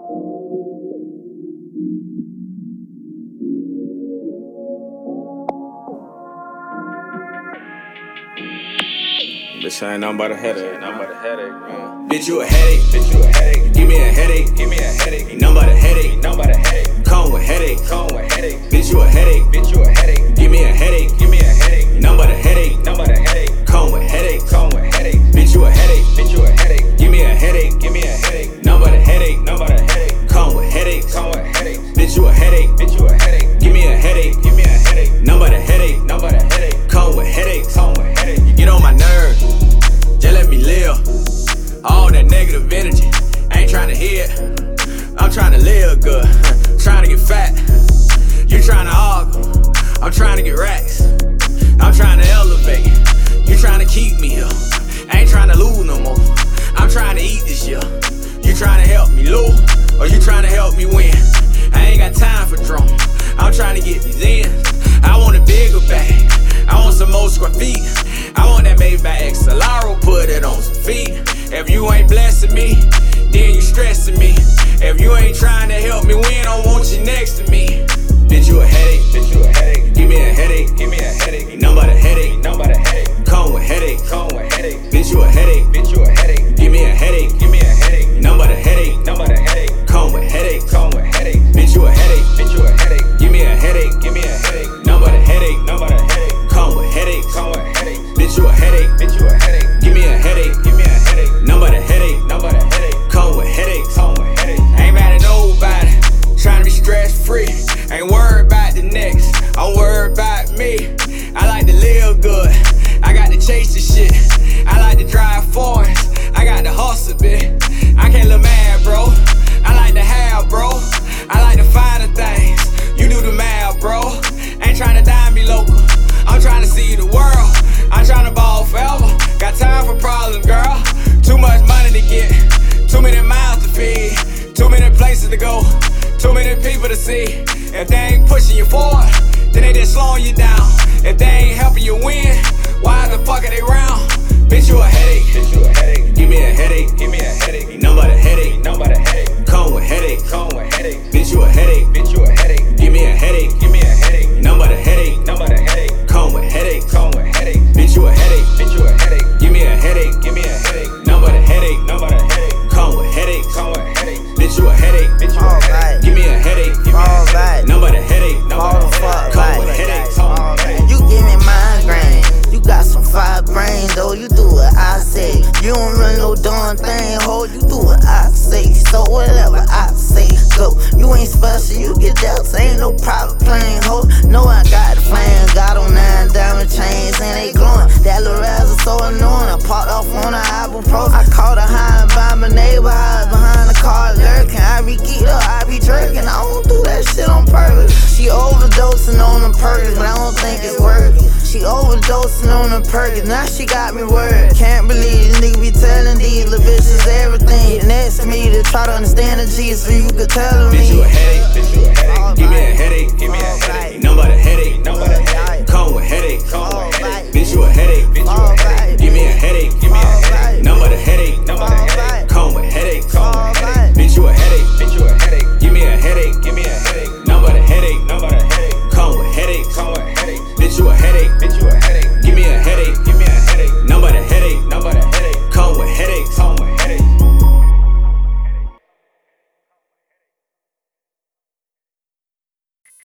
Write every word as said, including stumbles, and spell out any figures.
Bitch, I ain't nothing but a headache, nothing but a headache, man. Bitch, you a headache, bitch, you a headache. Give me a headache, give me a headache. Ain't nothing but a headache, ain't nothing but a headache. Come with headache, come with headache. Bitch, you a headache, bitch, you a headache. Give me a headache, give me a headache. Ain't nothing but a headache, nothing but a headache. Come with headache, come with headache. Bitch, you a headache, bitch, you a headache. Give me a headache, give me a headache. Nothing but a headache, nothing but a headache. Come with headache, come with headache. Bitch, you a headache, bitch, you a headache. Give me a headache, give me a headache. Nothing but a headache, nothing but a headache. Come with headache, come with headache. You get on my nerves. Just let me live. All that negative energy, I ain't tryna hear it. I'm tryna live good, tryna get fat. You tryna argue, I'm tryna get racks. I'm tryna elevate, you tryna keep me here. I ain't tryna lose no more, I'm tryna eat this year. You tryna help me lose, or you tryna help me win? I ain't got time for drama, I'm tryna get these ends. I want a bigger bag, I want some more square feet. I want that Maybach X L R, put it on some feet. If you ain't blessing me, then you stressing me. If you ain't trying to help me win, I don't want you next to me. Bitch, you a headache, bitch, you a headache. Give me a headache, give me a headache. Ain't nothing but a headache, ain't nothing but a headache. Come with headache, come with headache. Bitch, you a headache, bitch, you a headache. Give me a headache, give me a headache. Ain't nothing but a headache, nothing but a headache. Come with headache, come with headache. Bitch, you a headache, bitch, you a headache. Give me a headache, give me a headache. Nothing but a headache, nothing but a headache. Come with headache, come with headache. Bitch, you a headache, bitch, you a headache. Give me a headache, give me a headache. Nothing but a headache, nothing but a headache. Come with headache, come with headache. Ain't mad at nobody, tryna be stress free. Ain't worried about the next, I'm worried about me. I like to live good, I got to chase the shit. I like to drive foreigns, I got to hustle, bitch. I can't look mad, bro. I like to have, bro. I like to find the things. You do the math, bro. Ain't tryna die me local, I'm tryna see the world. I'm tryna ball forever. Got time for problems, girl. Too much money to get, too many mouths to feed, too many places to go, too many people to see. If they ain't pushing you forward, then they just slowing you down. If they ain't helping you win, why the fuck are they round? Bitch, you a headache, bitch, you a headache. Give me a headache, give me a headache. Ain't nothing but a headache, ain't nothing but a headache. Come with headache, come with headache. Bitch, you a headache, bitch, you a headache. Give me a headache, give me a headache. Ain't nothing but a headache, nothing but a headache. Come with headache, come with headache. Bitch, you a headache, bitch, you a headache. Give me a headache, give me a headache. Nothing but a headache, nothing but a headache. Come with headache, come with headache. Bitch, you a headache, bitch, you a headache. Give me a headache, give me a headache. Nothing but a headache, nothing but a headache. Come with headache, come with headache. You give me migraine, you got some fire brain though. You do what I say, you don't run no darn thing, ho. You do what I say, so whatever I say, go. You ain't special, you get dealt, ain't no private plane, ho. No, I got the flames, got on nine diamond chains and they glowing. That little razor so annoying, I popped off on a ibuprofen. I caught her high by my neighbor house behind the car lurking. I be geeked up, I be jerking, I don't do that shit on purpose. She overdosing on the perks, but I don't think it's working. She overdosing on the perks, now she got me worried. Can't believe this nigga be telling these little bitches everything. And ask me to try to understand the G so you could tell me. Bitch, you a headache, bitch, you a headache. Give me a headache, give me a headache. Ain't nothing but a headache, nothing but a headache. Come with headache, come with headache. Bitch, you a headache.